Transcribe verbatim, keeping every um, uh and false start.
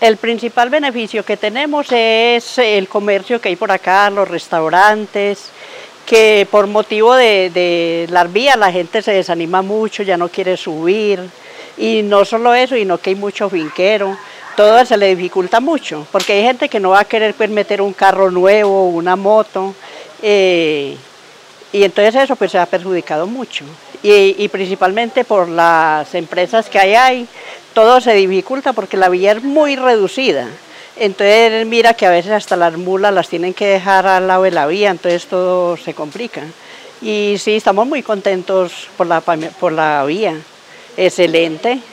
El principal beneficio que tenemos es el comercio que hay por acá, los restaurantes, que por motivo de, de las vías la gente se desanima mucho, ya no quiere subir, y no solo eso, sino que hay mucho finquero, todo se le dificulta mucho, porque hay gente que no va a querer pues, meter un carro nuevo, una moto, eh, y entonces eso pues se ha perjudicado mucho, y, y principalmente por las empresas que hay ahí, todo se dificulta porque la vía es muy reducida. Entonces mira que a veces hasta las mulas las tienen que dejar al lado de la vía, entonces todo se complica. Y sí, estamos muy contentos por la, por la vía, excelente.